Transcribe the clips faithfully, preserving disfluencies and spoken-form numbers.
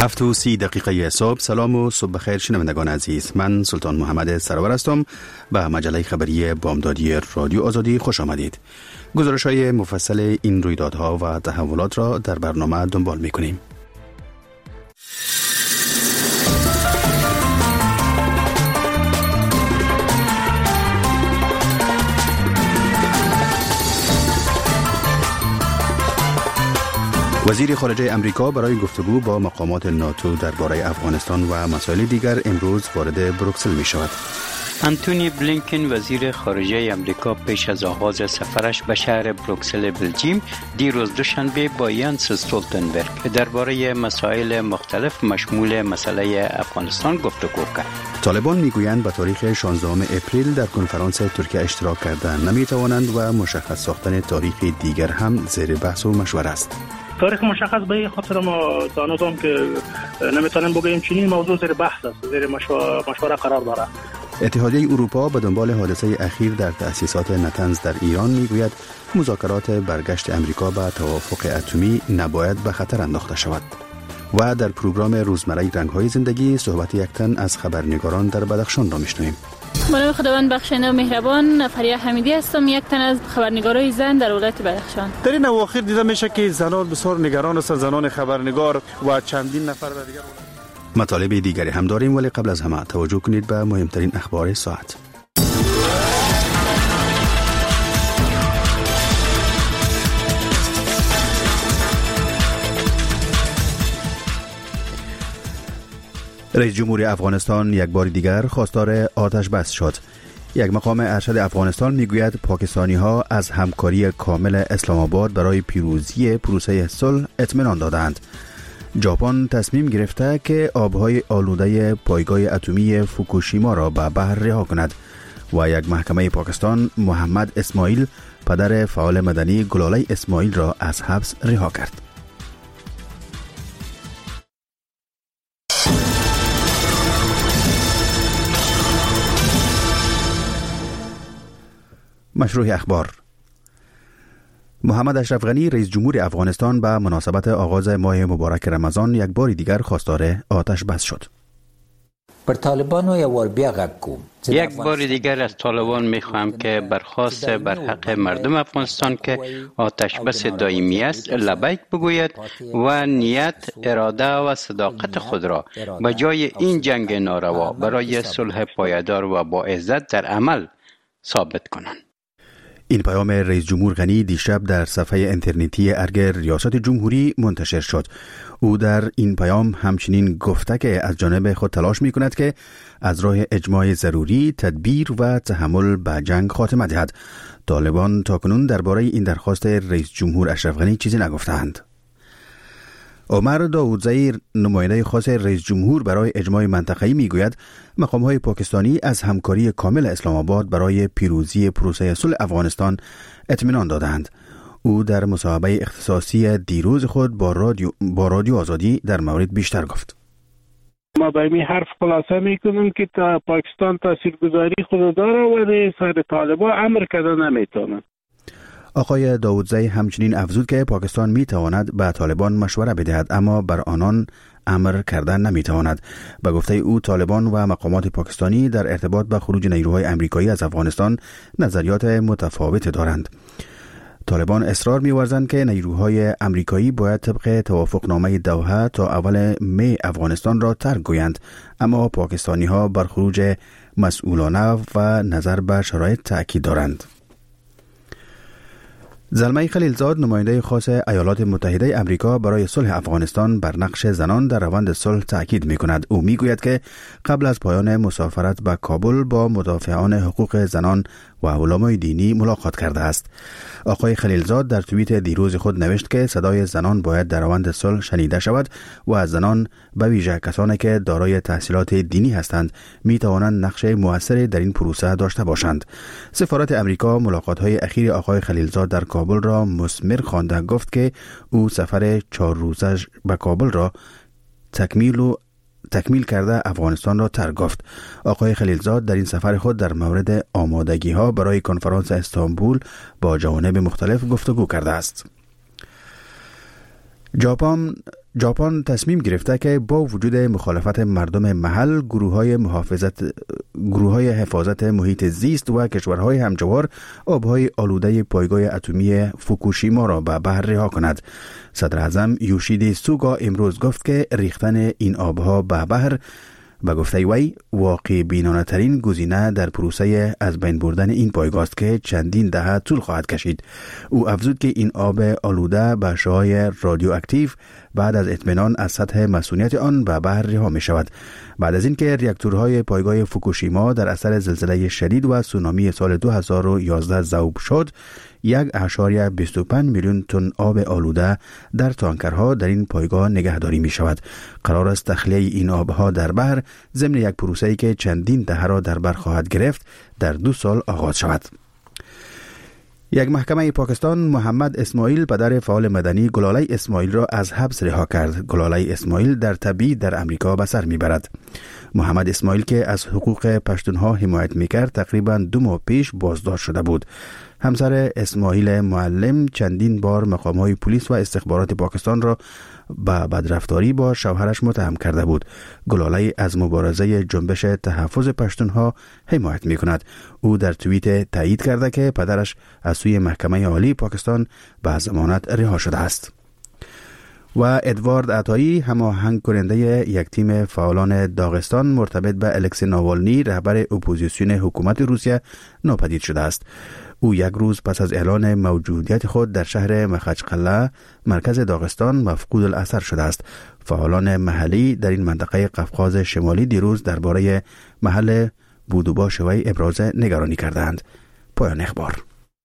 هفت و سی دقیقه صبح. سلام و صبح بخیر شنوندگان عزیز، من سلطان محمد سرور هستم. به مجله خبری بامدادی رادیو آزادی خوش آمدید. گزارش های مفصل این رویدادها و تحولات را در برنامه دنبال می کنیم. وزیر خارجه امریکا برای گفتگو با مقامات ناتو درباره افغانستان و مسائل دیگر امروز وارد بروکسل می شود. انتونی بلینکن وزیر خارجه امریکا پیش از آغاز سفرش به شهر بروکسل بلژیم دیروز دوشنبه با یانس استولتنبرگ درباره مسائل مختلف مشمول مسئله افغانستان گفتگو کرد. طالبان میگویند به تاریخ شانزدهم اپریل در کنفرانس ترکیه اشتراک کردن نمی توانند و مشخص ساختن تاریخ دیگر هم زیر بحث و مشوره است. تاریخ مشخص به این خاطر ما دانستم که نمیتونیم بگیم چنین موضوع زیر بحث است، زیر مشوره قرار دارد. اتحادیه اروپا به دنبال حادثه اخیر در تأسیسات نتنز در ایران میگوید مذاکرات برگشت امریکا به توافق اتمی نباید به خطر انداخته شود. و در پروگرام روزمره رنگ‌های زندگی صحبت یک تن از خبرنگاران در بدخشان را میشنویم. منم خداوند بخشنده و مهربان، فریا حمیدی هستم، یک تن از خبرنگارای زن در ولایت بدخشان. در این اواخر دیده میشه که زنان بسیار نگران هستند، زنان خبرنگار و چندین نفر دیگر. مطالب دیگری هم داریم، ولی قبل از همه توجه کنید به مهمترین اخبار ساعت. رئیس جمهوری افغانستان یک بار دیگر خواستار آتش بس شد. یک مقام ارشد افغانستان میگوید پاکستانی ها از همکاری کامل اسلام آباد برای پیروزی پروسه صلح اطمینان دادند. ژاپن تصمیم گرفته که آبهای آلوده پایگاه اتمی فوکوشیما را به بحر رها کند و یک محکمه پاکستان محمد اسماعیل پدر فعال مدنی گلاله اسماعیل را از حبس رها کرد. مشروع اخبار. محمد اشرف غنی رئیس جمهور افغانستان به مناسبت آغاز ماه مبارک رمضان یک بار دیگر خواستار آتش بس شد. بر طالبان یا ور بیا غږ کوم یک بار دیگر از طالبان میخواهم که برخواست بر حق مردم افغانستان که آتش بس دائمی است لبیک بگوید و نیت، اراده و صداقت خود را به جای این جنگ ناروا برای صلح پایدار و با عزت در عمل ثابت کنند. این پیام رئیس جمهور غنی دیشب در صفحه اینترنتی ارگ ریاست جمهوری منتشر شد. او در این پیام همچنین گفته که از جانب خود تلاش می کند که از راه اجماع ضروری تدبیر و تحمل به جنگ خاتمه دهد. طالبان تاکنون درباره این درخواست رئیس جمهور اشرف غنی چیزی نگفتند. عمر داودزئی نماینده خاص رئیس جمهور برای اجماع منطقه‌ای میگوید مقام‌های پاکستانی از همکاری کامل اسلام آباد برای پیروزی پروسه صلح افغانستان اطمینان دادند. او در مصاحبه اختصاصی دیروز خود با رادیو با رادیو آزادی در مورد بیشتر گفت. ما به این حرف خلاصه میکنیم که تا پاکستان تاثیرگذاری خود داره ولی سر طالبان امر کرده نمیتونه. آقای داودزئی همچنین افزود که پاکستان می تواند به طالبان مشوره بدهد اما بر آنان امر کردن نمی تواند. به گفته او طالبان و مقامات پاکستانی در ارتباط به خروج نیروهای امریکایی از افغانستان نظریات متفاوت دارند. طالبان اصرار می ورزند که نیروهای امریکایی باید طبق توافقنامه دوحه تا اول می افغانستان را ترک گویند، اما پاکستانی ها بر خروج مسئولانه و نظر به شرایط تأکید دارند. زلمه خلیلزاد نماینده خاص ایالات متحده امریکا برای صلح افغانستان بر نقش زنان در روند صلح تأکید می کند. او می گوید که قبل از پایان مسافرت به کابل با مدافعان حقوق زنان و علمای دینی ملاقات کرده است. آقای خلیلزاد در توییت دیروز خود نوشت که صدای زنان باید در روند صلح شنیده شود و از زنان به ویژه کسانی که دارای تحصیلات دینی هستند می توانند نقش مؤثری در این پروسه داشته باشند. سفارت امریکا ملاقات‌های اخیر آقای خلیلزاد در کابل را مثمر خوانده گفت که او سفر چهار روزه به کابل را تکمیل و تکمیل کرده افغانستان را ترک گفت. آقای خلیلزاد در این سفر خود در مورد آمادگی ها برای کنفرانس استانبول با جوانب مختلف گفتگو کرده است. ژاپن ژاپن تصمیم گرفته که با وجود مخالفت مردم محل، گروه‌های محافظت گروه‌های حفاظت محیط زیست و کشورهای همجوار آبهای آلوده پایگاه اتمی فوکوشیما را به بحر رها کند. صدر اعظم یوشیدی سوگا امروز گفت که ریختن این آبها به بحر به گفته وی واقع بینانه ترین گزینه در پروسه از بین بردن این پایگاه است که چندین دهه طول خواهد کشید. او افزود که این آب آلوده به اشعاع رادیواکتیو بعد از اطمینان از سطح مسئولیت آن به بحر رها می شود. بعد از اینکه ریاکتورهای پایگاه فوکوشیما در اثر زلزله شدید و سونامی سال دو هزار و یازده ذوب شد، یک اشاریه بیست و پنج میلیون تن آب آلوده در تانکرها در این پایگاه نگهداری می شود. قرار است تخلیه این آبها در بحر ضمن یک پروسه‌ای که چندین دهه را در بر خواهد گرفت در دو سال آغاز شود. یک محکمه پاکستان محمد اسماعیل پدر فعال مدنی گلاله اسماعیل را از حبس رها کرد. گلاله اسماعیل در تبعید در امریکا به سر میبرد. محمد اسماعیل که از حقوق پشتونها حمایت میکرد تقریبا دو ماه پیش بازداشت شده بود. همسر اسماعیل معلم چندین بار مقام‌های پلیس و استخبارات پاکستان را به بدرفتاری با شوهرش متهم کرده بود. گلاله از مبارزه جنبش تحفظ پشتونها حمایت می‌کند. او در توییت تایید کرده که پدرش از سوی محکمه عالی پاکستان به ضمانت رها شده است. و ادوارد عطایی هماهنگ کننده یک تیم فعالان داغستان مرتبط به الکسی ناوالنی رهبر اپوزیسیون حکومت روسیه ناپدید شده است. او یک روز پس از اعلان موجودیت خود در شهر مخچقله مرکز داغستان مفقود الاثر شده است. فعالان محلی در این منطقه قفقاز شمالی دیروز درباره محل بودوباش وی ابراز نگرانی کردند. پایان اخبار.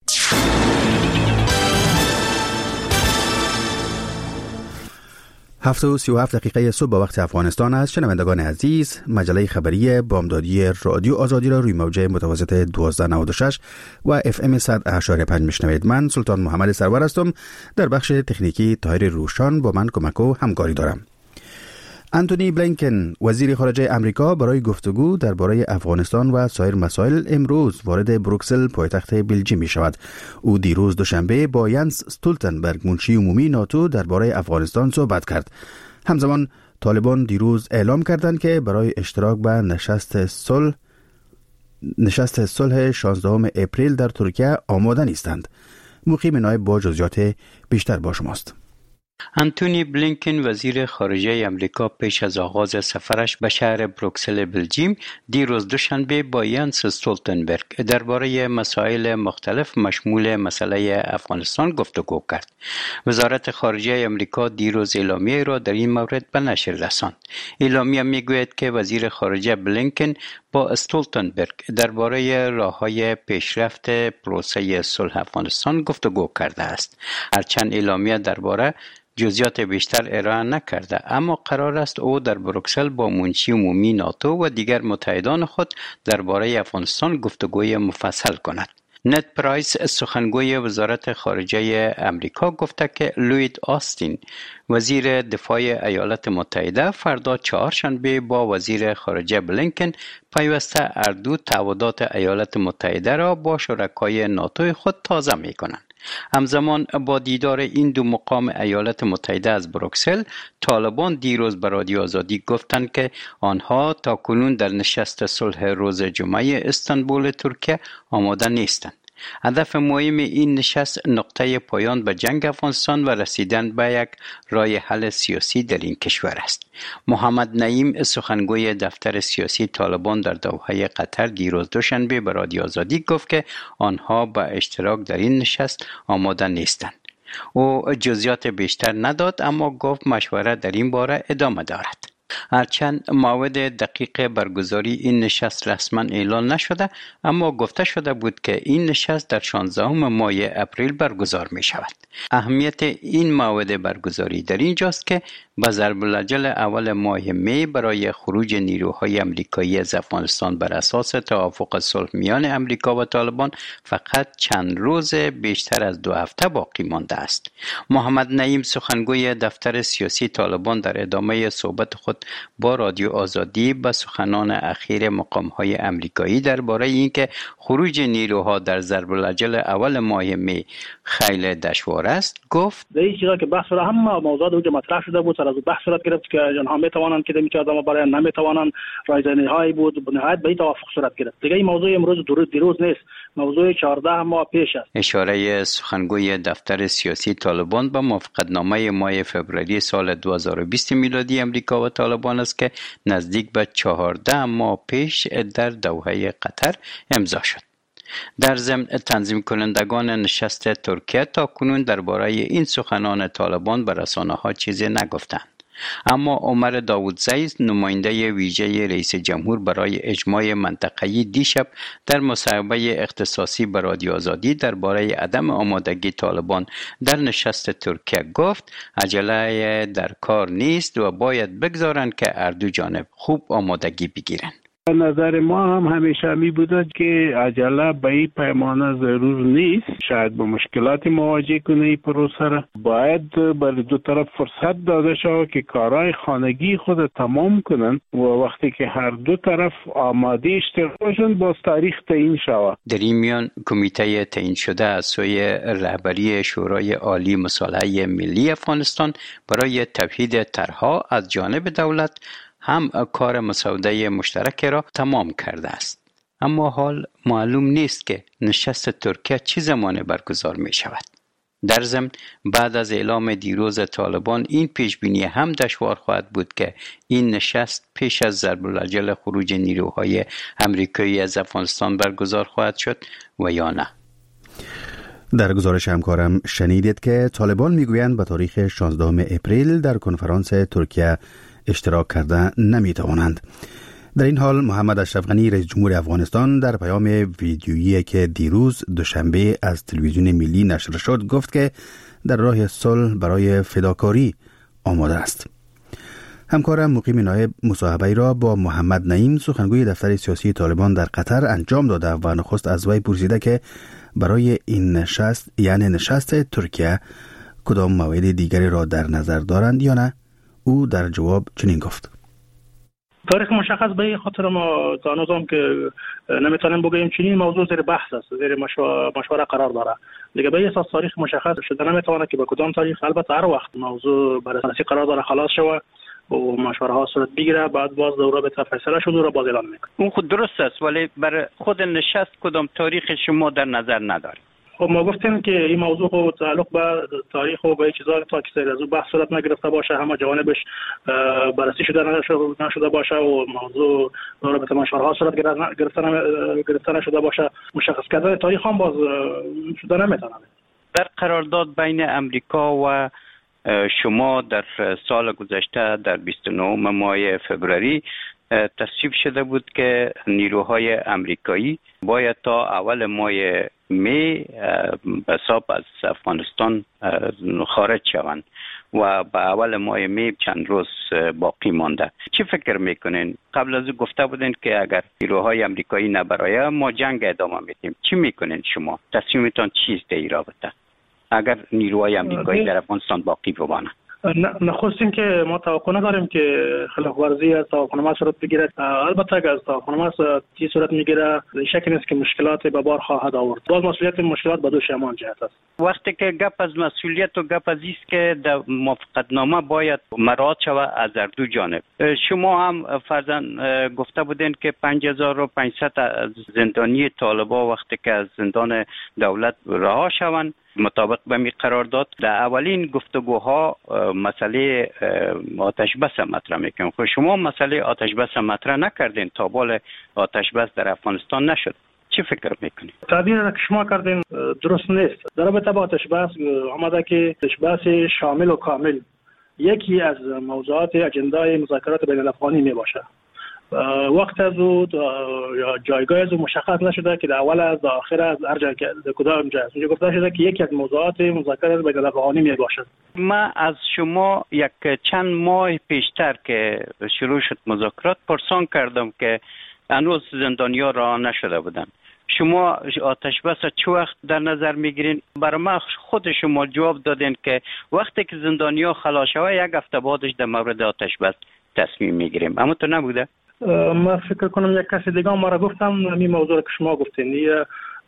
هفت و سی و هفت دقیقه صبح به وقت افغانستان است. شنوندگان عزیز، مجله خبری بامدادی رادیو آزادی را روی موج متوسط دوازده نود و شش و اف ام صد و هشت و پنج میشنوید. من سلطان محمد سرور هستم. در بخش تکنیکی طاهر روشان با من کمک و همکاری دارم. انتونی بلینکن وزیر خارجه امریکا برای گفتگو درباره افغانستان و سایر مسائل امروز وارد بروکسل پایتخت بلژیم می شود. او دیروز دوشنبه با ینس استولتنبرگ منشی عمومی ناتو درباره افغانستان صحبت کرد. همزمان طالبان دیروز اعلام کردند که برای اشتراک به نشست صلح نشست صلح شانزدهم اپریل در ترکیه آماده نیستند. مقیم نایب با جزئیات بیشتر با شماست. انتونی بلینکن وزیر خارجه امریکا پیش از آغاز سفرش به شهر بروکسل بلژیم دیروز دوشنبه با ینس استولتنبرگ درباره مسائل مختلف مشمول مسئله افغانستان گفتگو کرد. وزارت خارجه امریکا دیروز اعلامیه را در این مورد به نشر رساند. اعلامیه میگوید که وزیر خارجه بلینکن با استولتنبرگ درباره راه‌های پیشرفت پروسه صلح افغانستان گفتگو کرده است. هرچند اعلامیه درباره جزئیات بیشتر ارائه نکرده، اما قرار است او در بروکسل با منشی عمومی ناتو و دیگر متحدان خود درباره افغانستان گفتگوی مفصل کند. نت پرایس سخنگوی وزارت خارجه امریکا گفته که لوید آستین وزیر دفاع ایالات متحده فردا چهارشنبه با وزیر خارجه بلینکن پیوسته اردو تعهدات ایالات متحده را با شرکای ناتو خود تازه می کنند. همزمان با دیدار این دو مقام ایالات متحده از بروکسل، طالبان دیروز به رادیو آزادی گفتند که آنها تاکنون در نشست صلح روز جمعه استانبول ترکیه آماده نیستند. هدف مهم این نشست نقطه پایان به جنگ افغانستان و رسیدن به یک راه حل سیاسی در این کشور است. محمد نعیم سخنگوی دفتر سیاسی طالبان در دوحه قطر دیروز دوشنبه به رادیو آزادی گفت که آنها به اشتراک در این نشست آماده نیستند. او جزئیات بیشتر نداد، اما گفت مشورت در این باره ادامه دارد. هرچند موعد دقیق برگزاری این نشست رسما اعلان نشده، اما گفته شده بود که این نشست در شانزدهم ماه اپریل برگزار می شود. اهمیت این موعد برگزاری در اینجاست که با ضرب العجل اول ماه می برای خروج نیروهای امریکایی از افغانستان بر اساس توافق صلح میان امریکا و طالبان فقط چند روز بیشتر از دو هفته باقی مانده است. محمد نعیم سخنگوی دفتر سیاسی طالبان در ادامه صحبت خود با رادیو آزادی به سخنان اخیر مقام‌های امریکایی درباره اینکه خروج نیروها در ضرب العجل اول ماه می خیلی دشوار است گفت: در این چیزا که بحث شده هم موضوعات اونجا مطرح شده بود، سر از بحث صورت گرفت که آنها می توانند که دمی که آدم برای نمی توانند رایزنی های بود به نهایت به توافق صورت گرفت. دیگه این موضوع امروز دیروز نیست، موضوع چهارده ماه پیش است. اشاره سخنگوی دفتر سیاسی طالبان به موافقتنامه ماه فوریه سال دو هزار و بیست میلادی امریکا و طالبان است که نزدیک به چهارده ماه پیش در دوحه قطر امضا شد. در ضمن تنظیم کنندگان نشست ترکیه تا کنون درباره این سخنان طالبان به رسانه‌ها چیزی نگفتند. اما عمر داودزی نماینده ویژه رئیس جمهور برای اجماع منطقه‌ای دیشب در مصاحبه اختصاصی به رادیو آزادی درباره عدم آمادگی طالبان در نشست ترکیه گفت عجله در کار نیست و باید بگذارند که هر دو جانب خوب آمادگی بگیرند. نظر ما هم همیشه می بوده که عجله به این پیمانه ضرور نیست، شاید با مشکلات مواجه کنه این پروسه را. باید برای دو طرف فرصت داده شود که کارهای خانگی خود تمام کنن و وقتی که هر دو طرف آماده اشتغال باشند باز تاریخ تعیین شود. در این میان کمیته تعیین شده از سوی رهبری شورای عالی مصالحه ملی افغانستان برای توحید طرح‌ها از جانب دولت هم کار مسوده مشترک را تمام کرده است. اما حال معلوم نیست که نشست ترکیه چه زمان برگزار می شود. در ضمن بعد از اعلام دیروز طالبان این پیشبینی هم دشوار خواهد بود که این نشست پیش از ضرب الاجل خروج نیروهای امریکایی از افغانستان برگزار خواهد شد و یا نه. در گزارش همکارم شنیدید که طالبان میگویند به تاریخ شانزدهم اپریل در کنفرانس ترکیه اشتراک کرده نمی توانند. در این حال محمد اشرف غنی رئیس جمهور افغانستان در پیام ویدیویی که دیروز دوشنبه از تلویزیون ملی نشر شد گفت که در راه صلح برای فداکاری آماده است. همکارم مقیم نایب مصاحبه را با محمد نعیم سخنگوی دفتر سیاسی طالبان در قطر انجام داده و نخست از وی پرسیده که برای این نشست یعنی نشست ترکیه کدام موارد دیگری را در نظر دارند یا نه. او در جواب چنین گفت: تاریخ مشخص به خاطر ما تانوزم که نمیتونیم بگیم چنین موضوع زیر بحث است، زیر مشوره قرار داره. دیگه به اساس تاریخ مشخص شده نمیتونه که به کدام تاریخ، البته هر وقت موضوع بررسی قرار داره خلاص شوه و مشوره ها صورت بگیره، بعد باز دوره به فیصله شده رو باز اعلان میکنه. اون خود درست است، ولی برای خود نشست کدام تاریخ شما در نظر ندارید؟ خب ما گفتیم که این موضوع خود تعلق به تاریخ و به چیزا تا که سر از بحث صورت نگرفته باشه، همه جوانبش بررسی شده نشده باشه و موضوع دوره به مشوره‌ها صورت گرفته گرفته نشده باشه، مشخص کردن تاریخ هم باز شده نمیتونه. در قرارداد بین امریکا و شما در سال گذشته در بیست و نهم ماه فوریه تصویب شده بود که نیروهای امریکایی باید تا اول ماه می به حساب از افغانستان خارج شوند و به اول ماه می چند روز باقی مانده. چی فکر میکنین؟ قبل از گفته بودین که اگر نیروهای امریکایی نبرایه ما جنگ ادامه میدیم. چی میکنین شما؟ تصمیمتان چیست در این رابطه اگر نیروهای امریکایی در افغانستان باقی بمانند؟ نخست این که ما توقع نداریم که خلاف ورزی از توافقنامه صورت بگیرد. البته اگر از توافقنامه تی صورت میگیره شک نیست که مشکلات به بار خواهد آورد. باز مسئولیت مشکلات به دو شمان جهت است. وقتی که گپ از مسئولیت و گپ از است که در موافقتنامه باید مراعات شود از هر دو جانب. شما هم فرضاً گفته بودین که پنج هزار و پانصد زندانی طالبان وقتی که از زندان دولت رها شوند مطابق به می قرارداد در اولین گفتگوها مسئله آتش بس مطرح میکنیم. خب شما مسئله آتش بس مطرح نکردین، تا بال آتش بس در افغانستان نشد. چی فکر میکنید؟ تعبیر که شما کردین درست نیست. در رابطه با آتش بس آمده که آتش بس شامل و کامل یکی از موضوعات اجندای مذاکرات بین الافغانی می باشه. وقت از او جایگاه از او مشخص نشده که در اول از آخر از هر جای که کدام جای است. اونجا گفته شده که یکی از موضوعات مذاکرات بین الافغانی می باشد. ما از شما یک چند ماه پیشتر که شروع شد مذاکرات پرسان کردم که هنوز زندانیا رها نشده بودن. شما آتش بس چه وقت در نظر میگیرین؟ برای ما خود شما جواب دادین که وقتی که زندانیا خلاص شوه یک هفته بعدش در مورد آتش بس تصمیم میگیریم. اما تو نبوده؟ ما فکر کنم یک کسی دیگه ما را گفتم این موضوع که شما گفتین.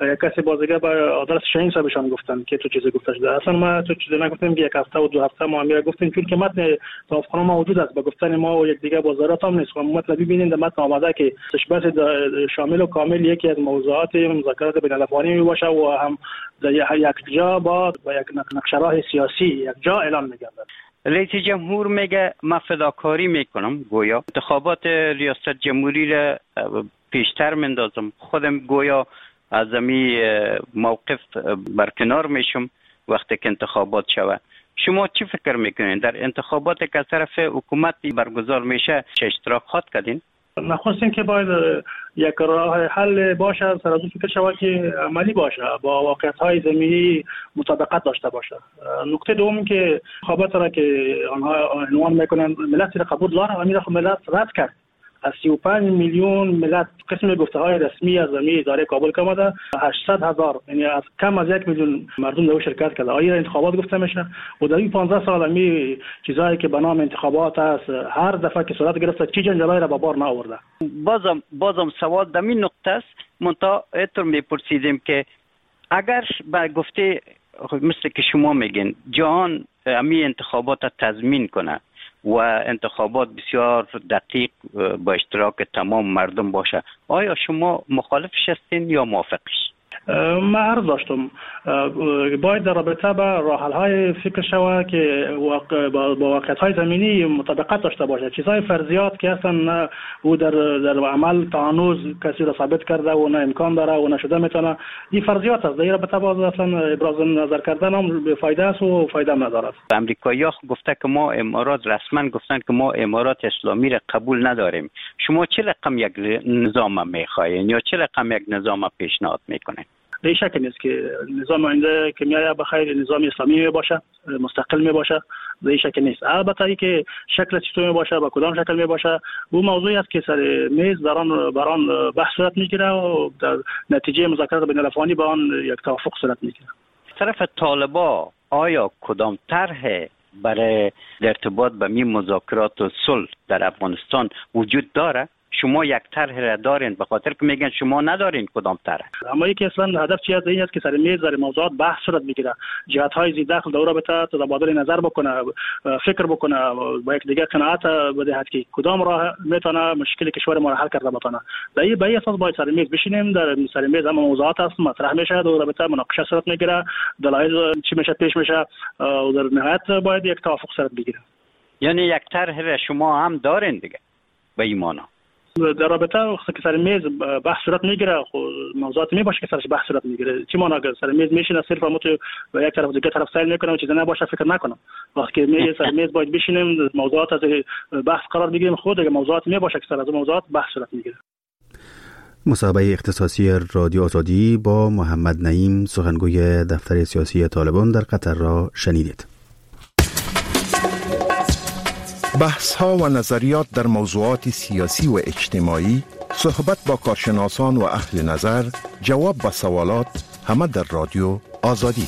یک کسی بازیگر به آدرس شاهین صاحبشان گفتن که تو چیزی گفته شده. اصلا ما تو چیزی نگفتیم که یک هفته و دو هفته ما میگه گفتیم چون که متن توافقنامه موجود است به گفتن ما و یک دیگه وزارت هم نیست. مطلب ببینید در متن آمده که تشبث شامل و کامل یکی از موضوعات مذاکرات بین‌الافغانی می باشه و هم در یک جا با یک نقشه‌راه سیاسی یک جا اعلام می‌گردد. رئیس جمهور میگه من فداکاری میکنم، گویا انتخابات ریاست جمهوری را پیشتر مندازم، خودم گویا از می موقف برکنار میشم وقتی که انتخابات شوه. شما چی فکر میکنین در انتخابات که از طرف حکومت برگزار میشه چه اشتراک خواهد کردین؟ نخست این که باید یک راه حل باشه، سر از فکر شود که عملی باشه، با واقعیت‌های زمینی مطابقت داشته باشه. نکته دوم که انتخابات را که آنها عنوان میکنن ملت را قبول داره، همین را ملت رد کرد. از سی و پنج میلیون ملت قسم گفته‌های رسمی از زمین اداره کابل کماده هشتصد هزار، یعنی از کم از یک میلیون مردم در شرکت کرده. آیا انتخابات گفته میشه و در این پانزده سال می چیزایی که به نام انتخابات است هر دفعه که صورت گرفته چی جنجالای را به بار نآورده. بازم بازم سوال در این نقطه است. منتها اینطور میپرسیدیم که اگر به گفته مثل که شما میگین جهان امی انتخابات تضمین کنه و انتخابات بسیار دقیق با اشتراک تمام مردم باشه، آیا شما مخالفش هستین یا موافقش؟ ما عرض داشتم باید در رابطه با راه حل‌های فکر شود که با واقعیت‌های زمینی مطابقت داشته باشه. چیزهای فرضیات که اصلا او در در عمل تا هنوز کسی را ثابت کرده و نه امکان داره و نشده میتونه، این فرضیات است. در رابطه با اصلا ابراز نظر کردن هم به فایده است و فایده ندارد. امریکایی‌ها گفته که ما امارات رسما گفتن که ما امارات اسلامی را قبول نداریم. شما چه رقم یک نظام میخواین یا چه رقم یک نظام پیشنهاد میکنین؟ به شک نیست که نظام آینده که میاد به خیر نظام اسلامی می باشه، مستقل می باشه، به شک نیست. البته ای که شکل چطور می باشه، با کدام شکل می باشه، او موضوعی است که سر میز بران بران بحث صورت میگیره و در نتیجه مذاکرات بین‌الافغانی با آن یک توافق صورت میگیره. طرف طالبا آیا کدام طرح برای ارتباط به می مذاکرات و صلح در افغانستان وجود داره؟ شما یک طرح را دارین؟ به خاطر که میگن شما ندارین کدام طرح. اما یکی اصلا هدف چیه این است که سر میز در موضوعات بحث صورت بگیره، جهات های زیر دخل دور رابطه تبادل نظر بکنه، فکر بکنه، با یک دیگه قناعت بده که کدام راه میتونه مشکل کشور ما را حل کرده بتونه. در این به اساس باید سر میز بشینیم، در سر میز هم موضوعات است مطرح میشه، دور رابطه مناقشه صورت میگیره، دلایل چی میشه پیش میشه و در نهایت باید یک توافق صورت بگیره. یعنی یک طرح را شما هم دارین دیگه به این معنا؟ در رابطه وقتی که سر میز بحث صورت میگیره خب موضوعات می باشه که سرش بحث صورت میگیره. چی معنی اگر سر میز میشینه صرف همون به یک طرف دیگه طرف سیل میکنه و چیزی نباشه فکر نکنم. وقتی که می سر میز باید بشینیم موضوعات از بحث قرار بگیریم، خود اگه موضوعات می باشه که سر از موضوعات بحث صورت میگیره. مصاحبه اختصاصی رادیو آزادی با محمد نعیم سخنگوی دفتر سیاسی طالبان در قطر را شنیدید. بحث ها و نظریات در موضوعات سیاسی و اجتماعی، صحبت با کارشناسان و اهل نظر، جواب به سوالات، همه در رادیو آزادی.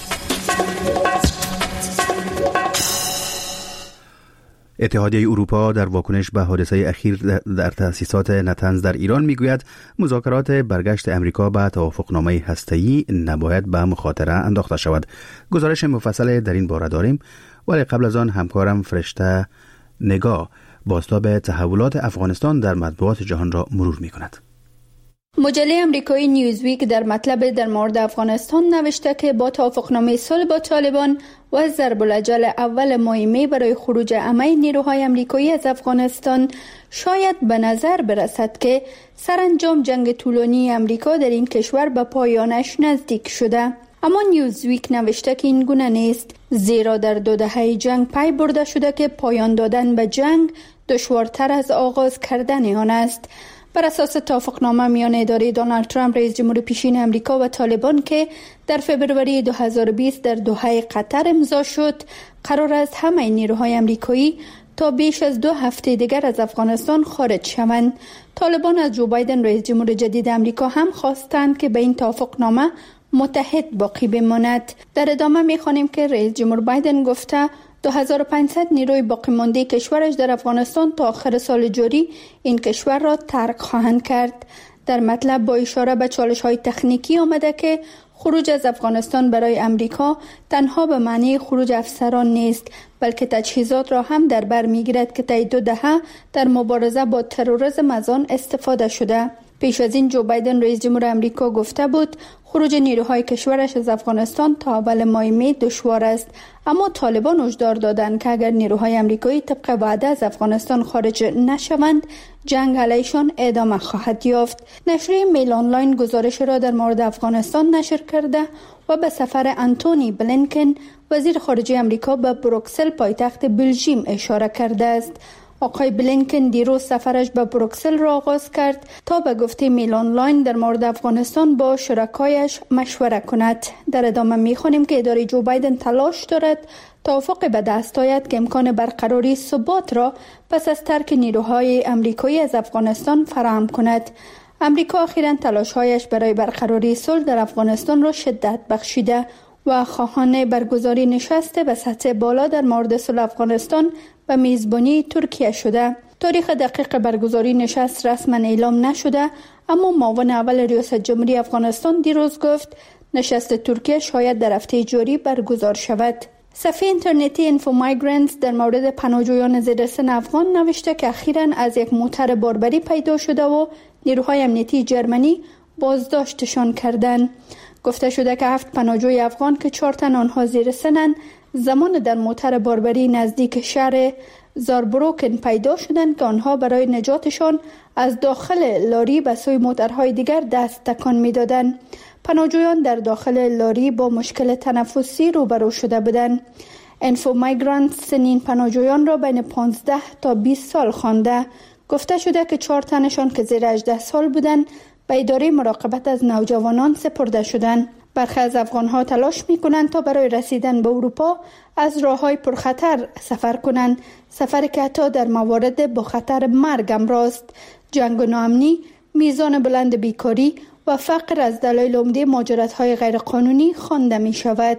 اتحادیه اروپا در واکنش به حادثه اخیر در تأسیسات نتنز در ایران میگوید مذاکرات برگشت امریکا به توافقنامه هسته‌ای نباید به مخاطره انداخته شود. گزارش مفصل در این باره داریم، ولی قبل از آن همکارم فرشته نگاه بازتاب تحولات افغانستان در مطبوعات جهان را مرور می کند. مجله امریکایی نیوزویک در مطلب در مورد افغانستان نوشته که با توافقنامه صلح با طالبان و ضرب الاجل اول ماه می برای خروج عمه نیروهای امریکایی از افغانستان شاید به نظر برسد که سرانجام جنگ طولانی امریکا در این کشور به پایانش نزدیک شده. اما نیوزویک نوشته که این گونه نیست، زیرا در دو دهه جنگ پی برده شده که پایان دادن به جنگ دشوارتر از آغاز کردن آن است. بر اساس توافقنامه میان اداره دونالد ترامپ رئیس جمهور پیشین امریکا و طالبان که در فبروری دو هزار و بیست در دوحه قطر امضا شد، قرار است همه نیروهای امریکایی تا بیش از دو هفته دیگر از افغانستان خارج شوند. طالبان از جو بایدن رئیس جمهور جدید امریکا هم خواستند که به این توافقنامه متحد باقی بماند. در ادامه می‌خوانیم که رئیس جمهور بایدن گفته دو هزار و پانصد نیروی باقی مانده کشورش در افغانستان تا آخر سال جاری این کشور را ترک خواهند کرد. در مطلب با اشاره به چالش‌های تکنیکی آمده که خروج از افغانستان برای امریکا تنها به معنی خروج افسران نیست، بلکه تجهیزات را هم در بر می‌گیرد که طی دو دهه در مبارزه با تروریسم از آن استفاده شده. پیش از این جو بایدن رئیس جمهور امریکا گفته بود خروج نیروهای کشورش از افغانستان تا اول ماه می دشوار است، اما طالبان هشدار دادند که اگر نیروهای امریکایی طبق وعده از افغانستان خارج نشوند جنگ علیشان ادامه خواهد یافت. نشریه میل آنلاین گزارش را در مورد افغانستان نشر کرده و به سفر انتونی بلینکن وزیر خارجه امریکا به بروکسل پایتخت بلژیم اشاره کرده است. آقای بلینکن دیروز سفرش به بروکسل را آغاز کرد تا به گفته میل آنلاین در مورد افغانستان با شرکایش مشوره کند. در ادامه می‌خوانیم که اداره جو بایدن تلاش دارد توافق به دست آید که امکان برقراری ثبات را پس از ترک نیروهای امریکایی از افغانستان فراهم کند. امریکا اخیراً تلاش‌هایش برای برقراری صلح در افغانستان را شدت بخشیده و خواهان برگزاری نشست به سطح بالا در مورد صلح افغانستان به میزبانی ترکیه شده. تاریخ دقیق برگزاری نشست رسما اعلام نشده، اما معاون اول ریاست جمهوری افغانستان دیروز گفت نشست ترکیه شاید در هفته جاری برگزار شود. صفحه اینترنتی اینفو مایگرنتس در مورد پناهجویان زیر سن افغان نوشته که اخیراً از یک موتر باربری پیدا شده و نیروهای امنیتی جرمنی بازداشتشان کردند. گفته شده که هفت پناهجوی افغان که چهار تن آنها زیر سنند زمان در موتر باربری نزدیک شهر زاربروکن پیدا شدند که آنها برای نجاتشان از داخل لاری به سوی موترهای دیگر دست تکان می‌دادند. پناهجویان در داخل لاری با مشکل تنفسی روبرو شده بودند. اینفو مایگرانت سنین پناهجویان را بین پانزده تا بیست سال خوانده. گفته شده که چهار تنشان که زیر هجده سال بودند به اداره مراقبت از نوجوانان سپرده شدند. برخی از افغانها تلاش می‌کنند تا برای رسیدن به اروپا از راه‌های پرخطر سفر کنند، سفری که حتی در موارد با خطر مرگ امراست. جنگ و ناامنی، میزان بلند بیکاری و فقر از دلایل عمده مهاجرت‌های غیرقانونی خوانده می‌شود.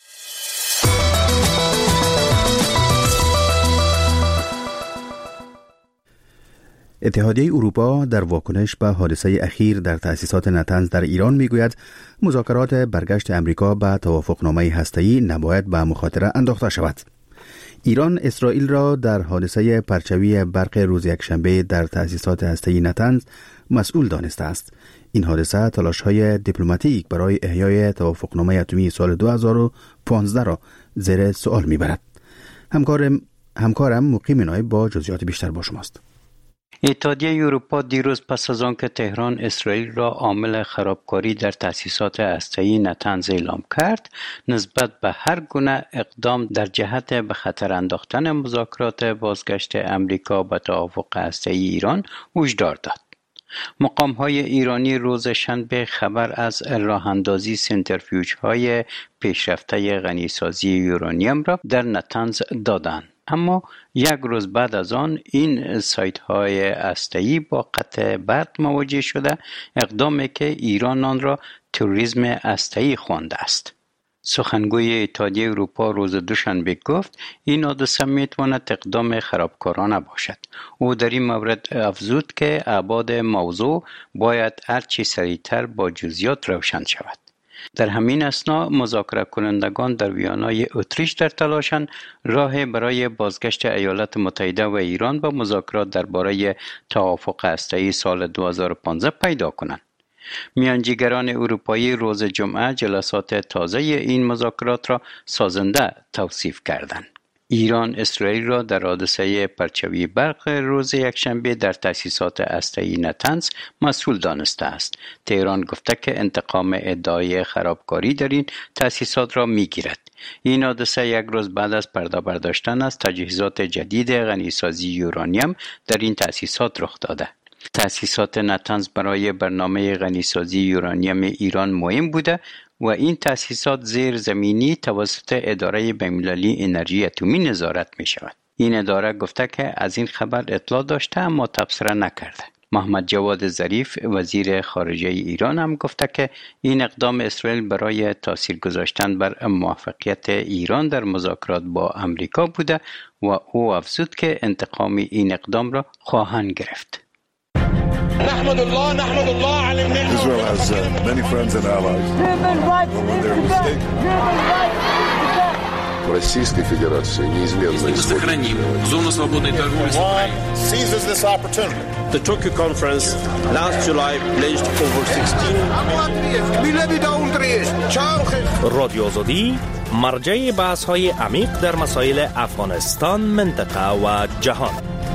اتحادیه اروپا در واکنش به حادثه اخیر در تأسیسات نتنز در ایران میگوید مذاکرات برگشت امریکا به توافقنامه هسته‌ای نباید به مخاطره انداخته شود. ایران اسرائیل را در حادثه پرچوی برق روز یکشنبه در تأسیسات هسته‌ای نتنز مسئول دانسته است. این حادثه تلاش‌های دیپلماتیک برای احیای توافقنامه اتمی سال دو هزار و پانزده را زیر سوال میبرد. همکارم همکارم مقیم نایب با جزئیات بیشتر با شماست. اتحادیه اروپا دیروز پس از آنکه تهران اسرائیل را عامل خرابکاری در تأسیسات هسته‌ای نتنز اعلام کرد، نسبت به هر گونه اقدام در جهت به خطر انداختن مذاکرات بازگشت امریکا به توافق هسته‌ای ایران هشدار داد. مقام‌های ایرانی روز شنبه خبر از راه اندازی سنتریفیوژهای پیشرفته غنیسازی یورانیم را در نتنز دادند. اما یک روز بعد از آن این سایت های هسته‌ای با قطع برق مواجه شده، اقدامی که ایران آن را تروریسم هسته‌ای خوانده است. سخنگوی اتحادیه اروپا روز دوشنبه گفت این حادثه میتواند اقدام خرابکارانه باشد. او در این مورد افزود که ابعاد موضوع باید هرچی سریعتر با جزئیات روشن شود. در همین اثنا مذاکره کنندگان در ویانای اتریش در تلاشند راه برای بازگشت ایالات متحده و ایران به مذاکرات درباره توافق هسته‌ای سال دو هزار و پانزده پیدا کنند. میانجیگران اروپایی روز جمعه جلسات تازه این مذاکرات را سازنده توصیف کردند. ایران اسرائیل را در حادثه پرچوی برق روز یکشنبه در تأسیسات هسته‌ای نتنز مسئول دانسته است. تهران گفته که انتقام ادعای خرابکاری در این تأسیسات را می‌گیرد. این حادثه یک روز بعد از پرده برداشتن از تجهیزات جدید غنیسازی یورانیم در این تأسیسات رخ داده. تأسیسات نتنز برای برنامه غنیسازی یورانیم ایران مهم بوده و این تأسیسات زیر زمینی توسط اداره بین‌المللی انرژی اتمی نظارت می شود. این اداره گفته که از این خبر اطلاع داشته اما تبصره نکرده. محمد جواد ظریف وزیر خارجه ایران هم گفته که این اقدام اسرائیل برای تاثیر گذاشتن بر موفقیت ایران در مذاکرات با امریکا بوده و او افزود که انتقام این اقدام را خواهند گرفت. نحمد الله نحمد الله على النعمة. Israel has uh, many friends and allies. When they're mistaken. Российской Федерации неизменно сохраним зону свободной торговли с Украиной. Seizes this opportunity. The Tokyo conference last July pledged over sixteen رادیو آزادی مرجع بحث‌های عمیق در مسائل افغانستان، منطقه و جهان.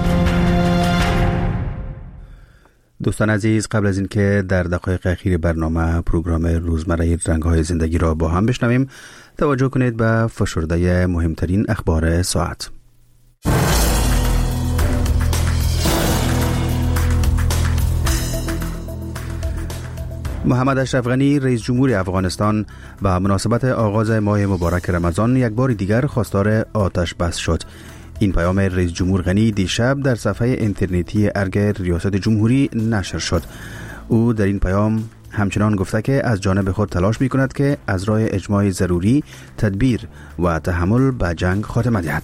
دوستان عزیز، قبل از اینکه در دقایق اخیر برنامه پروگرام روزمره رنگ‌های زندگی را با هم بشنویم، توجه کنید به فشرده مهمترین اخبار ساعت. محمد اشرف غنی رئیس جمهور افغانستان به مناسبت آغاز ماه مبارک رمضان یک بار دیگر خواستار آتش بس شد. این پیام رئیس جمهور غنی دیشب در صفحه اینترنتی ارگ ریاست جمهوری نشر شد. او در این پیام همچنان گفته که از جانب خود تلاش می کند که از راه اجماع ضروری، تدبیر و تحمل به جنگ خاتمه دهد.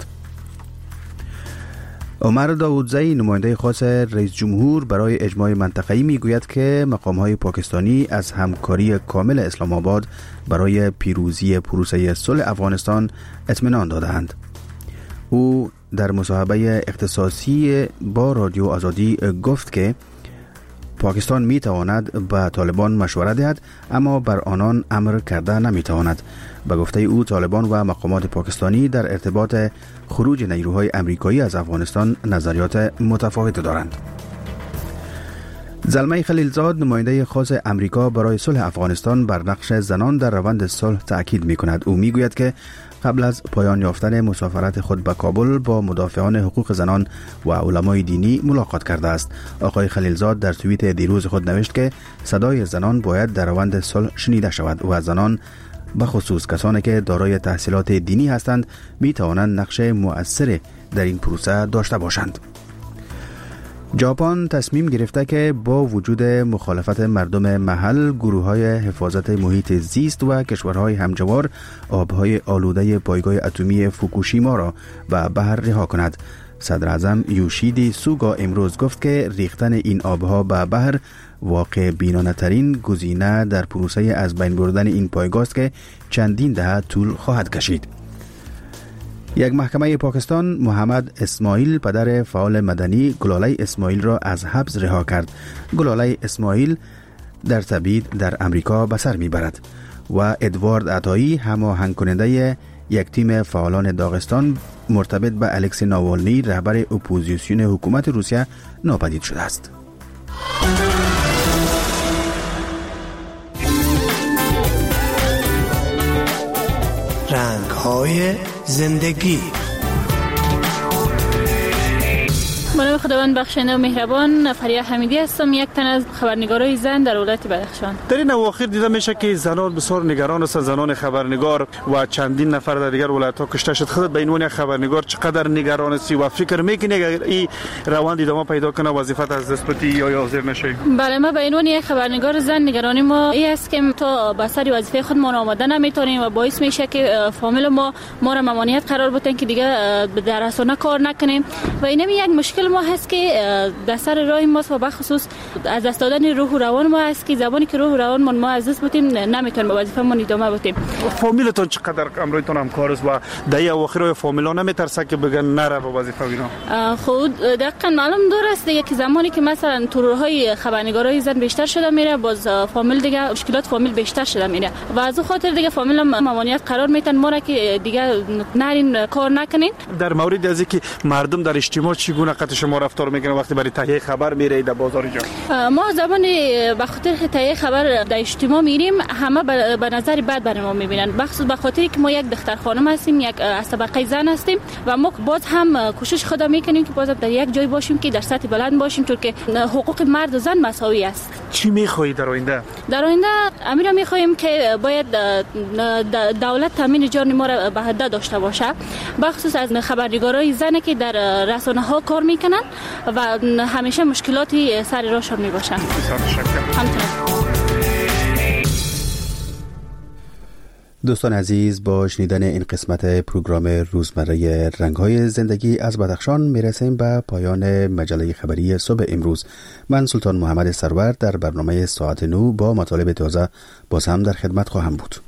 عمر داودزئی نماینده خاص رئیس جمهور برای اجماع منطقه‌ای میگوید که مقام‌های پاکستانی از همکاری کامل اسلام آباد برای پیروزی پروسه صلح افغانستان اطمینان دادند. او در مصاحبه اختصاصی با رادیو آزادی گفت که پاکستان می تواند به طالبان مشوره دهد، اما بر آنان امر کرده نمی تواند. به گفته او طالبان و مقامات پاکستانی در ارتباط خروج نیروهای امریکایی از افغانستان نظریات متفاوت دارند. زلمه خلیلزاد نماینده خاص امریکا برای صلح افغانستان بر نقش زنان در روند صلح تأکید می کند. او می گوید که قبل از پایان یافتن مسافرت خود به کابل با مدافعان حقوق زنان و علمای دینی ملاقات کرده است. آقای خلیلزاد در توییت دیروز خود نوشت که صدای زنان باید در روند صلح شنیده شود و زنان به خصوص کسانی که دارای تحصیلات دینی هستند می توانند نقش مؤثر در این پروسه داشته باشند. ژاپن تصمیم گرفته که با وجود مخالفت مردم محل، گروه‌های حفاظت محیط زیست و کشورهای همجوار آبهای آلوده پایگاه اتمی فوکوشیما را به بحر رها کند. صدر اعظم یوشیدی سوگا امروز گفت که ریختن این آبها به بحر واقع بینانه ترین گزینه در پروسه از بین بردن این پایگاه است که چندین دهه طول خواهد کشید. یک محکمه پاکستان محمد اسماعیل پدر فعال مدنی گلاله اسماعیل را از حبس رها کرد. گلاله اسماعیل در تبعید در امریکا به سر میبرد و ادوارد عطایی هماهنگ کننده یک تیم فعالان داغستان مرتبط به الکسی ناوالنی رهبر اپوزیسیون حکومت روسیه ناپدید شده است. رنگ‌های زندگی. من خداوند بخشنده و مهربان، فریا حمیدی هستم، یک تن از خبرنگارای زن در ولایت بدخشان. در این اواخر دیده میشه که زنان بسیار نگران هستند، زنان خبرنگار و چندین نفر در دیگر ولایت‌ها کشته شد. خودت به عنوان خبرنگار چقدر نگران هستی و فکر میکنی اگر این روند ادامه پیدا کنه وظیفت از دست بدی یا حاضر نشی؟ بله، ما به عنوان یک خبرنگار زن نگرانی ما این است که تا به سر وظیفه خودمان آماده نمیتونیم و باعث میشه که فامیل ما ما را ممانعت قرار بدن که دیگه در رسانه کار نکنیم و این یک مشکل ما هست که در سر راه ماست و بخصوص از دست دادن روح و روان ما هست که زبانی که روح و روان ما ما از دست بدیم نمیتونیم به وظیفه ما ادامه بدیم. فامیلتون چقدر امرویتون همکار است و در اواخر فامیلا نمیترسه که بگن نره به وظیفه اینا؟ خود دقیقاً معلوم درست دیگه که زمانی که مثلا تورهای خبرنگارای زن بیشتر شده میره، باز فامیل دیگه مشکلات فامیل بیشتر شده میره و از اون خاطر دیگه فامیل ممانعت قرار میتن ما را که دیگه نرین کار نکنین. در مورد از اینکه مردم در اجتماع چگونه قطع شما رفتار میکنه وقتی برای تهیه خبر میره در بازار جان؟ ما زمانی به خاطر تهیه خبر در اجتماع میریم همه به نظر بد برای ما میبینن، بخصوص به خاطر که ما یک دختر خانم هستیم، یک از طبقه زن هستیم و ما باز هم کوشش خود میکنیم که باز در یک جای باشیم که در سطح بلند باشیم، چون که حقوق مرد و زن مساوی است. چی میخوایی در آینده؟ در آینده امیر میخوایم که باید دولت تامین جان ما را به حد داشته باشه، بخصوص از خبرنگارای زن که در رسانه ها کار میکنن و همیشه مشکلاتی سر راهشون میباشن. دوستان عزیز، با شنیدن این قسمت پروگرام روزمره رنگ‌های زندگی از بدخشان میرسیم به پایان مجله خبری صبح امروز. من سلطان محمد سرور در برنامه ساعت نو با مطالب تازه باز هم در خدمت خواهم بود.